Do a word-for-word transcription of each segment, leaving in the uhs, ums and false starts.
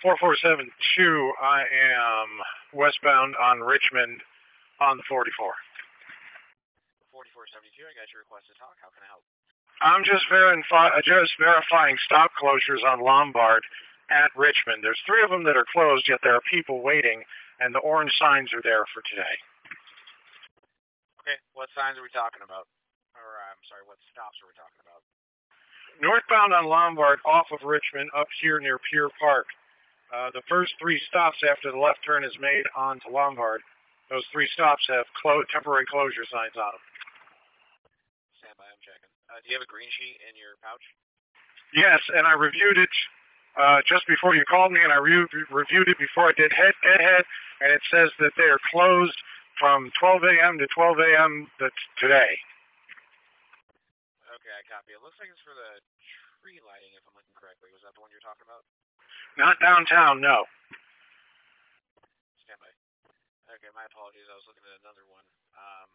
four four seven two, I am westbound on Richmond on the forty-four. forty-four seventy-two, I got your request to talk. How can I help? I'm just, verifi- just verifying stop closures on Lombard at Richmond. There's three of them that are closed, yet there are people waiting, and the orange signs are there for today. Okay, what signs are we talking about? Or, uh, I'm sorry, what stops are we talking about? Northbound on Lombard off of Richmond up here near Pier Park. Uh, the first three stops after the left turn is made onto Lombard, those three stops have clo- temporary closure signs on them. Stand by, I'm checking. Uh, do you have a green sheet in your pouch? Yes, and I reviewed it uh, just before you called me, and I re- reviewed it before I did head to head, and it says that they are closed from twelve a.m. to twelve a.m. today. Okay, I copy. It looks like it's for the tree lighting, if I'm looking correctly. Was that the one you're talking about? Not downtown, no. Stand by. Okay, my apologies. I was looking at another one. Um,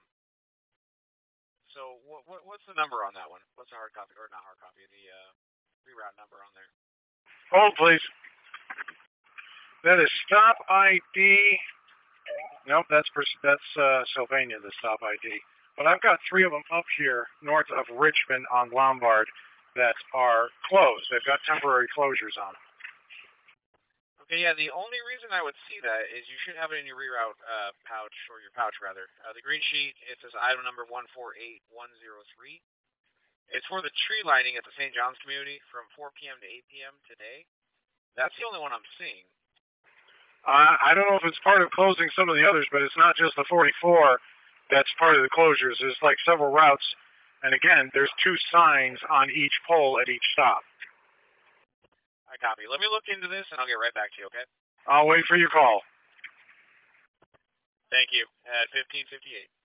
so what, what what's the number on that one? What's the hard copy, or not hard copy, the uh, reroute number on there? Hold, please. That is stop I D. Nope, that's that's uh, Sylvania, the stop I D. But I've got three of them up here north of Richmond on Lombard that are closed. They've got temporary closures on them. Okay, yeah, the only reason I would see that is you should have it in your reroute uh, pouch, or your pouch, rather. Uh, the green sheet, it says item number one four eight one zero three. It's for the tree lighting at the Saint John's community from four p.m. to eight p.m. today. That's the only one I'm seeing. Uh, I don't know if it's part of closing some of the others, but it's not just the forty-four that's part of the closures. There's like several routes. And again, there's two signs on each pole at each stop. I copy. Let me look into this, and I'll get right back to you, okay? I'll wait for your call. Thank you. At fifteen fifty-eight.